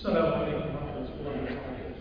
السلام عليكم ورحمة الله وبركاته.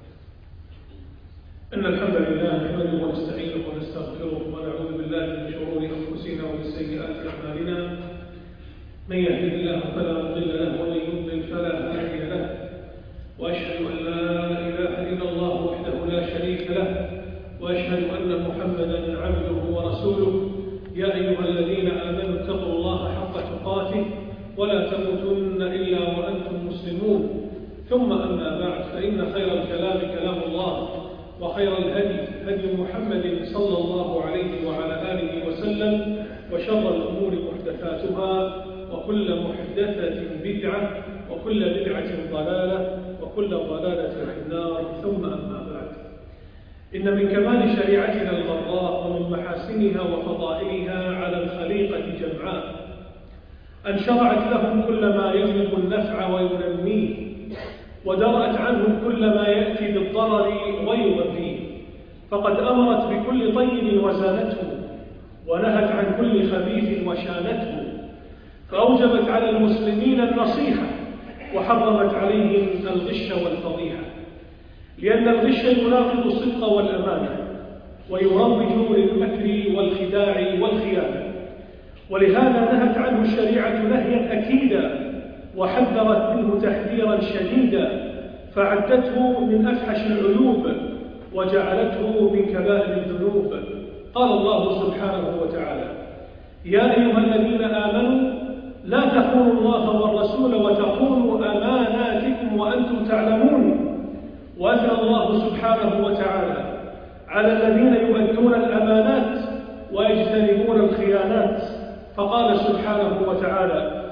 إن الحمد لله نحمده ونستعينه ونستغفره ونعوذ بالله من شرور أنفسنا ومن سيئات أعمالنا. من يهده الله فلا مضل له ومن يضلل فلا هادي له، وأشهد أن لا إله إلا الله وحده لا شريك له، وأشهد أن محمدا عبده ورسوله. يا أيها الذين آمنوا اتقوا الله حق تقاته ولا تموتن إلا وأنتم مسلمون. ثم أما بعد، فإن خير الكلام كلام الله، وخير الهدي هدي محمد صلى الله عليه وعلى آله وسلم، وشر الأمور محدثاتها، وكل محدثة بدعة، وكل بدعة ضلالة، وكل ضلالة في النار. ثم أما بعد، إن من كمال شريعتنا الغراء ومن محاسنها وفضائلها على الخليقة جمعاء أن شرعت لهم كل ما يجلب النفع وينميه، ودرأت عنهم كل ما يأتي بالضرر ويغذيه، فقد أمرت بكل طيب وزانته، ونهت عن كل خبيث وشانته، فأوجبت على المسلمين النصيحة، وحرمت عليهم الغش والفضيحة، لأن الغش يناقض الصدق والأمانة، ويروج للمكر والخداع والخيانة، ولهذا نهت عنه الشريعة نهيا أكيدا، وحذرت منه تحذيرا شديدا، فعدته من أفحش العيوب وجعلته من كبائر الذنوب. قال الله سبحانه وتعالى: يا أيها الذين آمنوا لا تخونوا الله والرسول وتخونوا أماناتكم وأنتم تعلمون. وأثنى الله سبحانه وتعالى على الذين يؤدون الأمانات ويجتنبون الخيانات، فقال سبحانه وتعالى: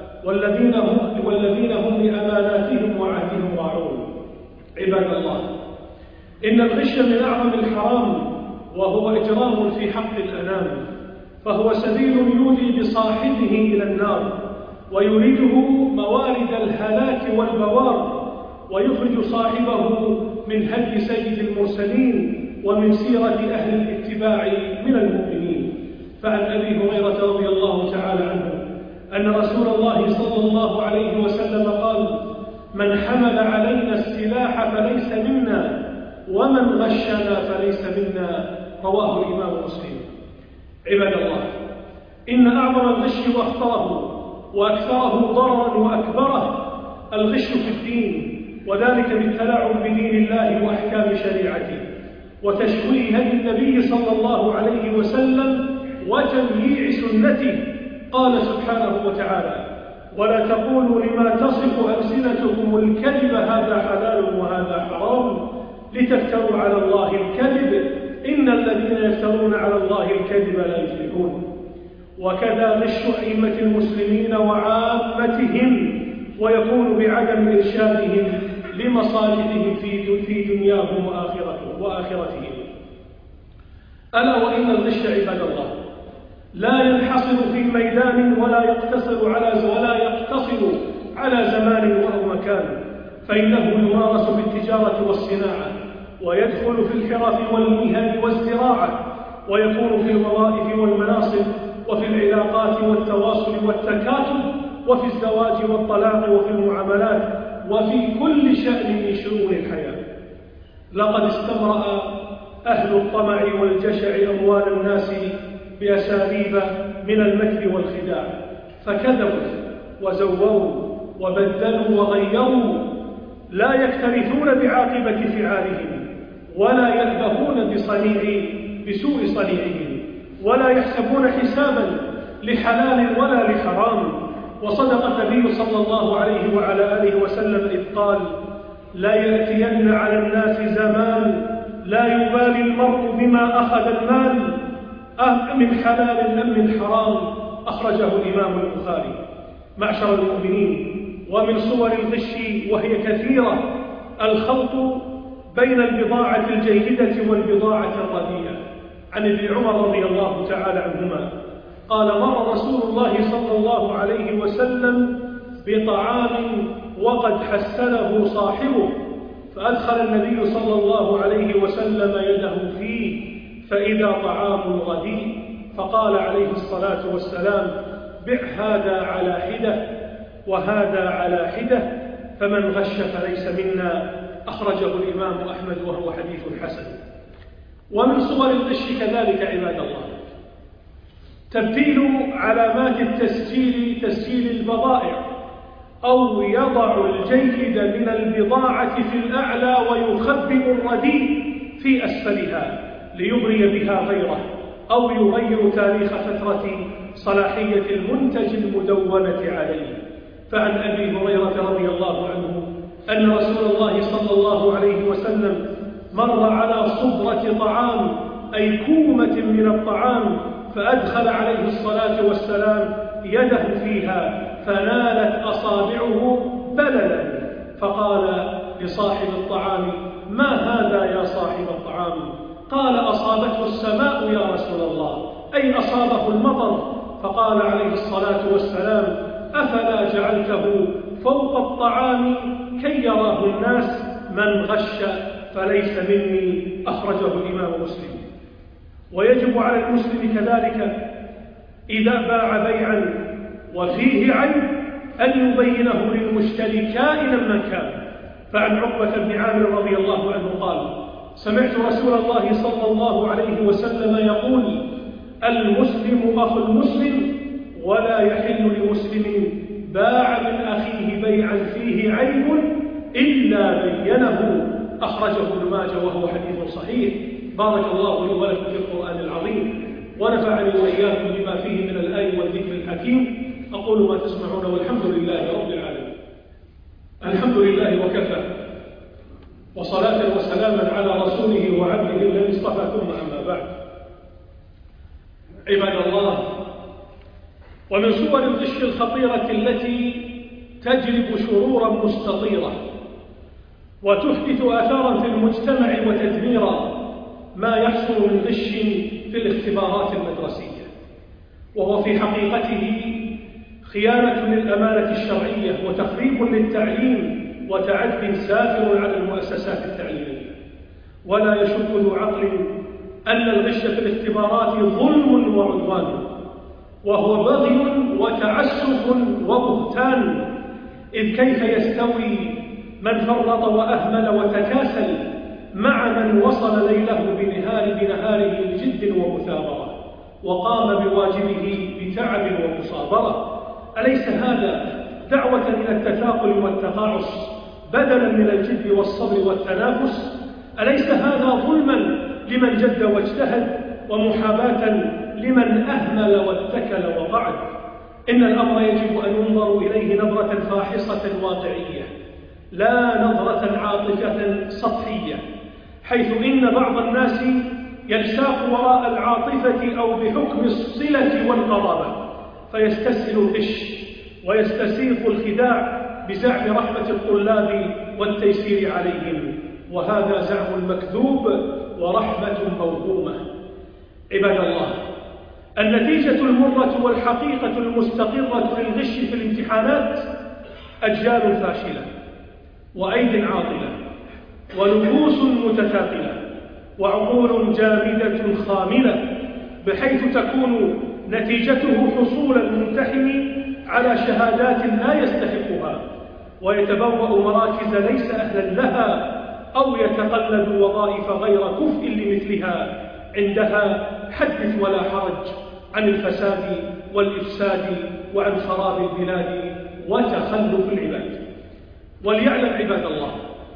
والذين هم لأماناتهم وعهدهم راعون. عباد الله، إن الغش من أعظم الحرام، وهو إجرام في حق الأنام، فهو سبيل يودي بصاحبه إلى النار، ويريده موارد الهلاك والبوار، ويخرج صاحبه من هدي سيد المرسلين ومن سيرة أهل الاتباع من المؤمنين. فعن أبي هريرة رضي الله تعالى عنه أن رسول الله صلى الله عليه وسلم قال: من حمل علينا السلاح فليس منا، ومن غشنا فليس منا. رواه الإمام مسلم. عباد الله، إن أعظم الغش وأخطره وأكثره ضررا وأكبره الغش في الدين، وذلك بالتلاعب بدين الله وأحكام شريعته، وتشويه هدي النبي صلى الله عليه وسلم، وتمييع سنته. قال سبحانه وتعالى: ولا تقولوا لما تصف ألسنتكم الكذب هذا حلال وهذا حرام لتفتروا على الله الكذب إن الذين يفترون على الله الكذب لا يفلحون. وكذا غش أئمة المسلمين وعامتهم، ويكون بعدم إرشادهم لمصالحهم في دنياهم وآخرتهم. ألا وإن الغش عباد الله لا ينحصر في ميدان ولا يقتصر على زمان أو مكان، فإنه يمارس بالتجارة والصناعة، ويدخل في الحرف والمهن والزراعة، ويكون في الوظائف والمناصب، وفي العلاقات والتواصل والتكاتب، وفي الزواج والطلاق، وفي المعاملات، وفي كل شأن من شؤون الحياة. لقد استمرأ أهل الطمع والجشع أموال الناس بأساليب من المكر والخداع، فكذبوا وزوروا وبدلوا وغيروا، لا يكترثون بعاقبة فعالهم، ولا ينبهون بسوء صنيعهم، ولا يحسبون حسابا لحلال ولا لحرام. وصدق النبي صلى الله عليه وعلى آله وسلم إذ قال: لا يأتين على الناس زمان لا يبالي المرء بما أخذ المال من حلال أم من حرام. أخرجه الإمام البخاري. معشر المؤمنين، ومن صور الغش وهي كثيرة الخلط بين البضاعة الجيدة والبضاعة الرديئة. عن ابن عمر رضي الله تعالى عنهما قال: مر رسول الله صلى الله عليه وسلم بطعام وقد حسنه صاحبه، فأدخل النبي صلى الله عليه وسلم يده فيه فإذا طعام رديء، فقال عليه الصلاة والسلام: بع هذا على حدة وهذا على حدة، فمن غش فليس منا، أخرجه الإمام أحمد وهو حديث حسن. ومن صور الغش كذلك عباد الله تبديل علامات التسجيل تسجيل البضائع، أو يضع الجيد من البضاعة في الأعلى ويخبئ الرديء في أسفلها ليغري بها غيره، أو يغير تاريخ فترة صلاحية المنتج المدونة عليه. فعن أبي هريرة رضي الله عنه أن رسول الله صلى الله عليه وسلم مر على صبرة طعام، أي كومة من الطعام، فأدخل عليه الصلاة والسلام يده فيها فنالت أصابعه بللا، فقال لصاحب الطعام: ما هذا يا صاحب الطعام؟ قال: أصابته السماء يا رسول الله، أي أصابه المطر. فقال عليه الصلاة والسلام: أفلا جعلته فوق الطعام كي يراه الناس؟ من غش فليس مني، أخرجه الإمام مسلم. ويجب على المسلم كذلك إذا باع بيعا وفيه عيب أن يبينه للمشتري كائنا من كان. فعن عقبة بن عامر رضي الله عنه قال: سمعت رسول الله صلى الله عليه وسلم يقول: المسلم أخو المسلم، ولا يحل لمسلم باع من أخيه بيعا فيه عيب إلا بينه، أخرجه ابن ماجه وهو حديث صحيح. بارك الله لي ولكم في القرآن العظيم، ونفعني وإياكم بما فيه من الآي والذكر الحكيم. أقول ما تسمعون، والحمد لله رب العالمين. الحمد لله وكفى، وصلاة وسلاما على رسوله وعبده الذي اصطفى، ثم أما بعد. عباد الله، ومن صور الغش الخطيرة التي تجلب شرورا مستطيرة وتحدث آثارا في المجتمع وتدميرا ما يحصل من غش في الاختبارات المدرسية، وهو في حقيقته خيانة للأمانة الشرعية وتخريب للتعليم وتعد سافر على المؤسسات التعليمية. ولا يشك ذو عقل أن الغش في الاختبارات ظلم وعدوان، وهو بغي وتعسف وبهتان، إذ كيف يستوي من فرط وأهمل وتكاسل مع من وصل ليله بنهاره بجد ومثابرة وقام بواجبه بتعب ومصابرة؟ أليس هذا دعوة إلى التثاقل والتقاعس بدلا من الجد والصبر والتنافس؟ أليس هذا ظلما لمن جد واجتهد ومحاباة لمن أهمل واتكل وقعد؟ إن الأمر يجب أن ينظر إليه نظرة فاحصة واقعية، لا نظرة عاطفة سطحية، حيث إن بعض الناس يلساق وراء العاطفة أو بحكم الصلة والقرابة فيستسهل الغش ويستسيغ الخداع بزعم رحمة الطلاب والتيسير عليهم، وهذا زعم مكذوب ورحمة موهومة. عباد الله، النتيجة المرة والحقيقة المستقرة في الغش في الامتحانات أجيال فاشلة وأيد عاطلة ونفوس متثاقلة وعقول جامدة خاملة، بحيث تكون نتيجته حصول الممتحن على شهادات لا يستحقها، ويتبوأ مراكز ليس أهلا لها، أو يتقلد وظائف غير كفء لمثلها. عندها حدث ولا حرج عن الفساد والإفساد وعن خراب البلاد وتخلف العباد. وليعلم عباد الله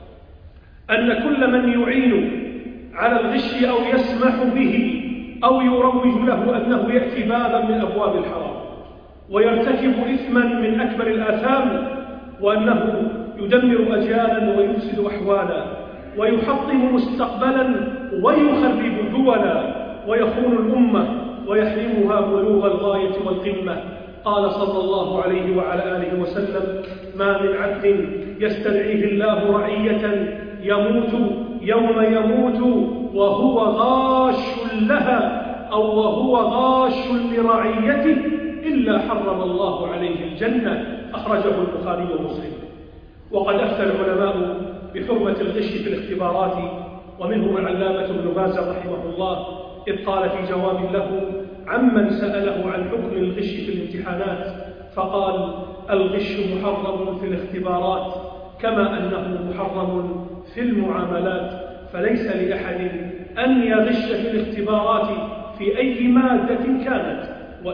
أن كل من يعين على الغش أو يسمح به أو يروج له أنه يأتي بابا من أبواب الحرام ويرتكب إثما من أكبر الآثام، وأنه يدمر أجيالا ويفسد أحوالا ويحطم مستقبلا ويخرب دولا ويخون الأمة ويحرمها بلوغ الغاية والقمة. قال صلى الله عليه وعلى آله وسلم: ما من عبد يستدعيه الله رعية يموت يوم يموت وهو غاش لها أو وهو غاش لرعيته إلا حرم الله عليه الجنة، أخرجه البخاري ومسلم. وقد أفتى العلماء بحرمة الغش في الاختبارات، ومنهم العلامة ابن باز رحمه الله، إذ قال في جواب له عمن سأله عن حكم الغش في الامتحانات فقال: الغش محرم في الاختبارات كما أنه محرم في المعاملات، فليس لأحد أن يغش في الاختبارات في أي مادة كانت.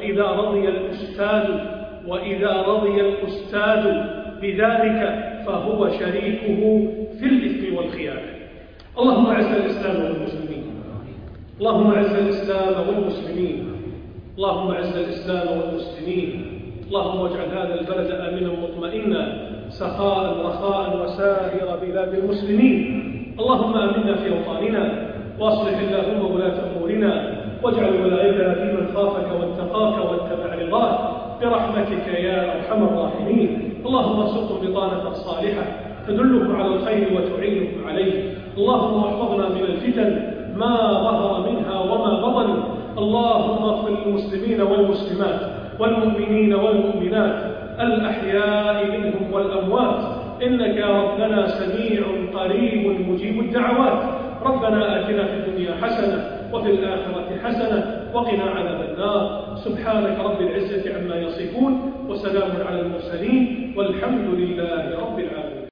وإذا رضي الأستاذ بذلك فهو شريكه في الإثم والخيانة. اللهم أعز الإسلام والمسلمين، اللهم أعز الإسلام والمسلمين، اللهم أعز الإسلام والمسلمين، اللهم اجعل هذا البلد آمنا مطمئنا سخاء رخاء وسائر بلاد المسلمين. اللهم آمنا في أوطاننا، واصلح اللهم ولاة أمورنا، واجعل ولايتنا في من خافك واتقاك واتبع رضاك برحمتك يا أرحم الراحمين. اللهم ارزقهم بطانة صالحة تدلكم على الخير وتعينكم عليه. اللهم احفظنا من الفتن ما ظهر منها وما بطن. اللهم اغفر للمسلمين والمسلمات والمؤمنين والمؤمنات الأحياء منهم والأموات، إنك يا ربنا سميع قريب مجيب الدعوات. ربنا آتنا في الدنيا حسنة وفي الآخرة حسنة وقنا عذاب النار. سبحانك رب العزة عما يصفون، وسلام على المرسلين، والحمد لله رب العالمين.